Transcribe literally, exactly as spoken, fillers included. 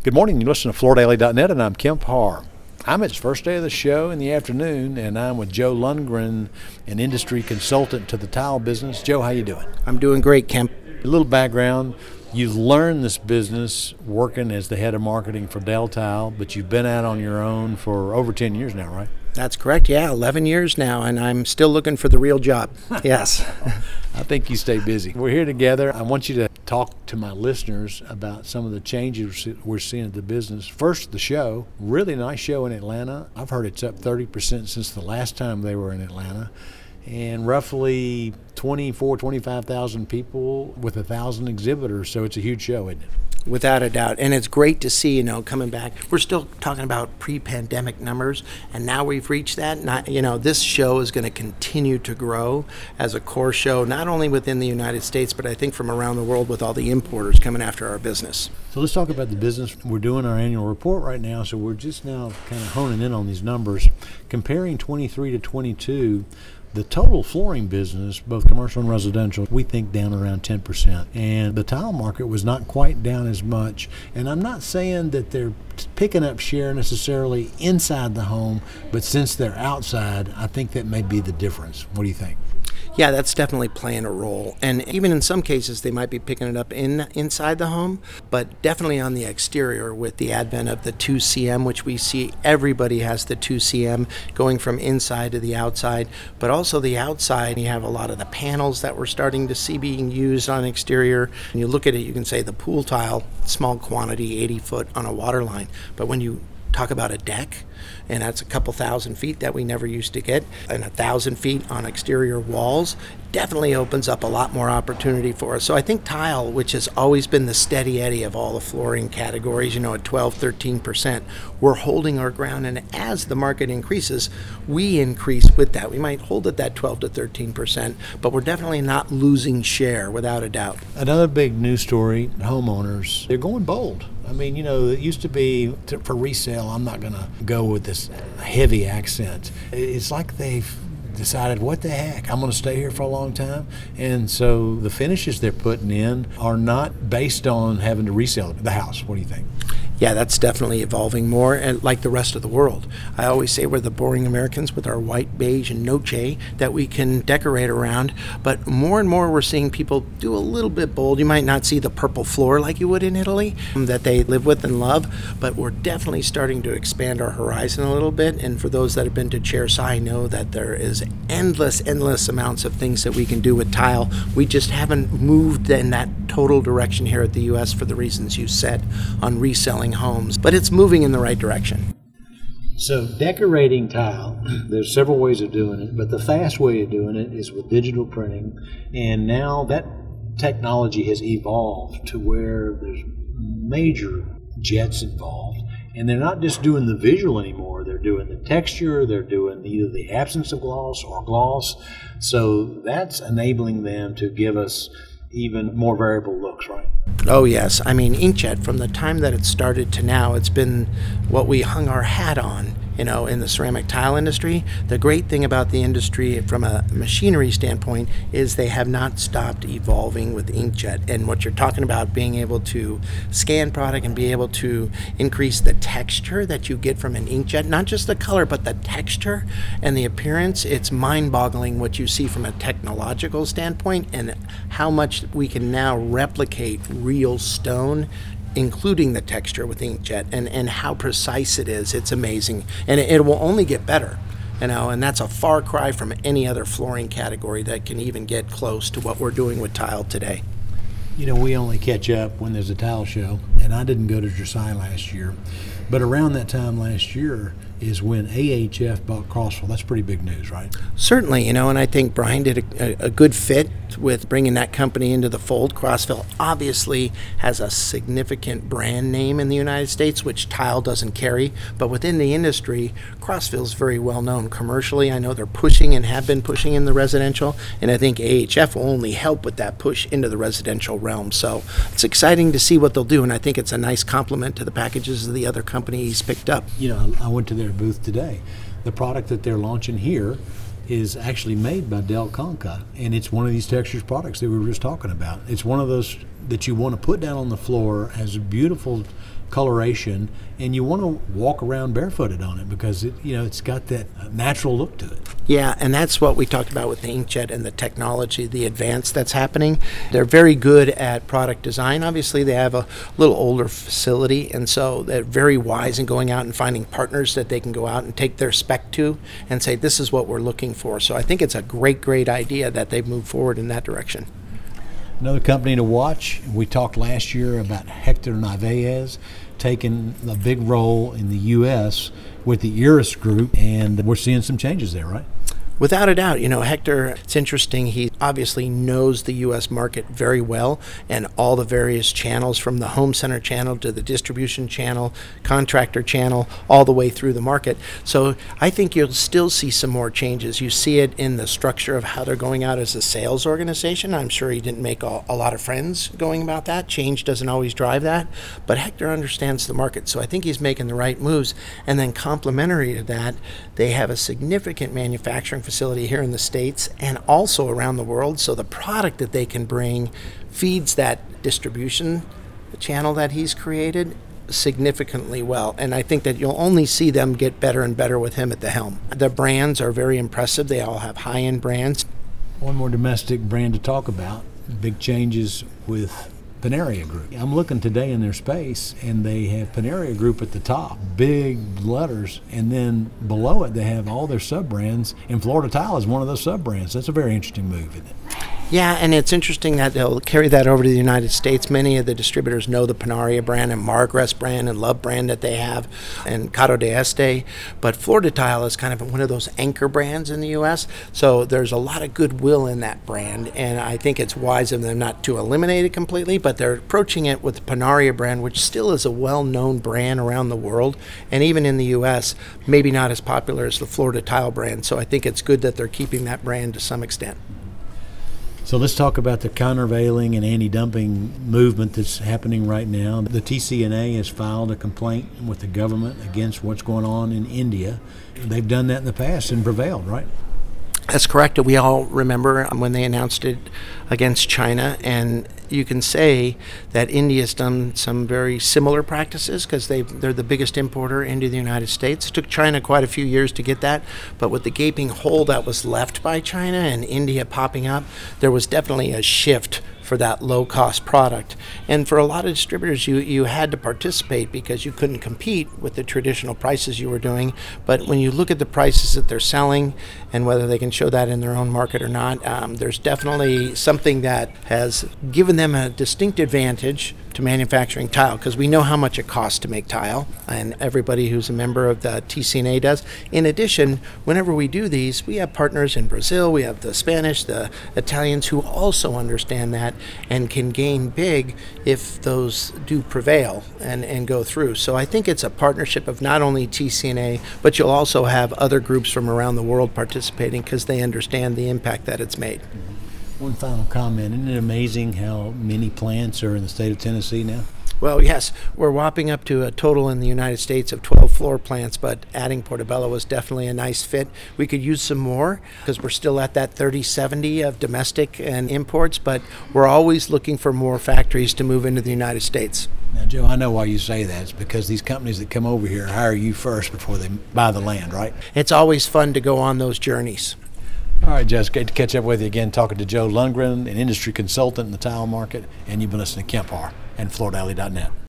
Good morning. You listen to Floor Daily dot net, and I'm Kemp Harr. I'm at the first day of the show in the afternoon, and I'm with Joe Lundgren, an industry consultant to the tile business. Joe, how you doing? I'm doing great, Kemp. A little background. You've learned this business working as the head of marketing for Del Tile, but you've been out on your own for over ten years now, right? That's correct, yeah, eleven years now, and I'm still looking for the real job. Yes. I think you stay busy. We're here together. I want you to talk to my listeners about some of the changes we're seeing at the business. First, the show. Really nice show in Atlanta. I've heard it's up thirty percent since the last time they were in Atlanta. And roughly twenty-four, twenty-five thousand people with one thousand exhibitors. So it's a huge show, isn't it? Without a doubt. And it's great to see, you know, coming back. We're still talking about pre-pandemic numbers, and now we've reached that. Not, you know, this show is going to continue to grow as a core show, not only within the United States, but I think from around the world with all the importers coming after our business. So let's talk about the business. We're doing our annual report right now, so we're just now kind of honing in on these numbers. Comparing twenty-three to twenty-two, the total flooring business, both commercial and residential, we think down around ten percent. And the tile market was not quite down as much. And I'm not saying that they're picking up share necessarily inside the home, but since they're outside, I think that may be the difference. What do you think? Yeah, that's definitely playing a role. And even in some cases, they might be picking it up in inside the home, but definitely on the exterior with the advent of the two C M, which we see everybody has the two C M going from inside to the outside. But also the outside, you have a lot of the panels that we're starting to see being used on exterior. And you look at it, you can say the pool tile, small quantity, eighty foot on a water line. But when you talk about a deck, and that's a couple thousand feet that we never used to get, and a thousand feet on exterior walls, definitely opens up a lot more opportunity for us. So I think tile, which has always been the steady eddy of all the flooring categories, you know, at twelve, thirteen percent, we're holding our ground, and as the market increases, we increase with that. We might hold at that twelve to thirteen percent, but we're definitely not losing share, without a doubt. Another big news story, homeowners, they're going bold. I mean, you know, it used to be to, for resale, I'm not going to go with this heavy accent. It's like they've decided, what the heck, I'm going to stay here for a long time. And so the finishes they're putting in are not based on having to resell the house. What do you think? Yeah, that's definitely evolving more, and like the rest of the world. I always say we're the boring Americans with our white, beige, and noche that we can decorate around, but more and more we're seeing people do a little bit bold. You might not see the purple floor like you would in Italy that they live with and love, but we're definitely starting to expand our horizon a little bit, and for those that have been to Chairside know that there is endless, endless amounts of things that we can do with tile. We just haven't moved in that total direction here at the U S for the reasons you said on reselling homes, but it's moving in the right direction. So decorating tile, there's several ways of doing it, but the fast way of doing it is with digital printing, and now that technology has evolved to where there's major jets involved, and they're not just doing the visual anymore, they're doing the texture, they're doing either the absence of gloss or gloss, so that's enabling them to give us even more variable looks, right? Oh yes, I mean inkjet, from the time that it started to now, it's been what we hung our hat on, you know, in the ceramic tile industry. The great thing about the industry from a machinery standpoint is they have not stopped evolving with inkjet. And what you're talking about, being able to scan product and be able to increase the texture that you get from an inkjet, not just the color, but the texture and the appearance, it's mind-boggling what you see from a technological standpoint and how much we can now replicate real stone, including the texture with inkjet, and, and how precise it is. It's amazing. And it, it will only get better, you know, and that's a far cry from any other flooring category that can even get close to what we're doing with tile today. You know, we only catch up when there's a tile show, and I didn't go to Dressai last year, but around that time last year is when A H F bought Crossville. That's pretty big news, right? Certainly, you know, and I think Brian did a, a good fit with bringing that company into the fold. Crossville obviously has a significant brand name in the United States, which tile doesn't carry, but within the industry, Crossville's very well known commercially. I know they're pushing and have been pushing in the residential, and I think A H F will only help with that push into the residential realm. So it's exciting to see what they'll do, and I think it's a nice complement to the packages of the other companies picked up. You know, I went to their booth today. The product that they're launching here is actually made by Del Conca, and it's one of these textures products that we were just talking about. It's one of those that you want to put down on the floor, has a beautiful coloration, and you want to walk around barefooted on it because it, you know, it's got that uh, natural look to it. Yeah, and that's what we talked about with the inkjet and the technology, the advance that's happening. They're very good at product design. Obviously, they have a little older facility, and so they're very wise in going out and finding partners that they can go out and take their spec to and say, this is what we're looking for. So I think it's a great, great idea that they've moved forward in that direction. Another company to watch, we talked last year about Hector Narvaez taking a big role in the U S with the Iris Group, and we're seeing some changes there, right? Without a doubt. You know, Hector, it's interesting. He obviously knows the U S market very well and all the various channels, from the home center channel to the distribution channel, contractor channel, all the way through the market. So I think you'll still see some more changes. You see it in the structure of how they're going out as a sales organization. I'm sure he didn't make a, a lot of friends going about that. Change doesn't always drive that. But Hector understands the market. So I think he's making the right moves. And then complementary to that, they have a significant manufacturing facility here in the States and also around the world. So the product that they can bring feeds that distribution channel that he's created significantly well. And I think that you'll only see them get better and better with him at the helm. The brands are very impressive. They all have high-end brands. One more domestic brand to talk about. Big changes with Panaria Group. I'm looking today in their space, and they have Panaria Group at the top, big letters, and then below it they have all their sub-brands, and Florida Tile is one of those sub-brands. That's a very interesting move, isn't it? Yeah, and it's interesting that they'll carry that over to the United States. Many of the distributors know the Panaria brand and Margress brand and Love brand that they have, and Cado de Este. But Florida Tile is kind of one of those anchor brands in the U S, so there's a lot of goodwill in that brand, and I think it's wise of them not to eliminate it completely, but they're approaching it with the Panaria brand, which still is a well-known brand around the world, and even in the U S, maybe not as popular as the Florida Tile brand. So I think it's good that they're keeping that brand to some extent. So let's talk about the countervailing and anti-dumping movement that's happening right now. The T C N A has filed a complaint with the government against what's going on in India. They've done that in the past and prevailed, right? That's correct. We all remember when they announced it against China, and you can say that India's done some very similar practices because they they're the biggest importer into the United States. It took China quite a few years to get that, but with the gaping hole that was left by China and India popping up, there was definitely a shift for that low-cost product. And for a lot of distributors, you, you had to participate because you couldn't compete with the traditional prices you were doing. But when you look at the prices that they're selling and whether they can show that in their own market or not, um, there's definitely something that has given them a distinct advantage to manufacturing tile, because we know how much it costs to make tile, and everybody who's a member of the T C N A does. In addition, whenever we do these, we have partners in Brazil, we have the Spanish, the Italians who also understand that and can gain big if those do prevail and, and go through. So I think it's a partnership of not only T C N A, but you'll also have other groups from around the world participating because they understand the impact that it's made. One final comment. Isn't it amazing how many plants are in the state of Tennessee now? Well, yes, we're whopping up to a total in the United States of twelve floor plants, but adding Portobello was definitely a nice fit. We could use some more because we're still at that thirty seventy of domestic and imports, but we're always looking for more factories to move into the United States. Now, Joe, I know why you say that. It's because these companies that come over here hire you first before they buy the land, right? It's always fun to go on those journeys. All right, Jess, great to catch up with you again, talking to Joe Lundgren, an industry consultant in the tile market, and you've been listening to Kemp Harr and Florida Alley dot net.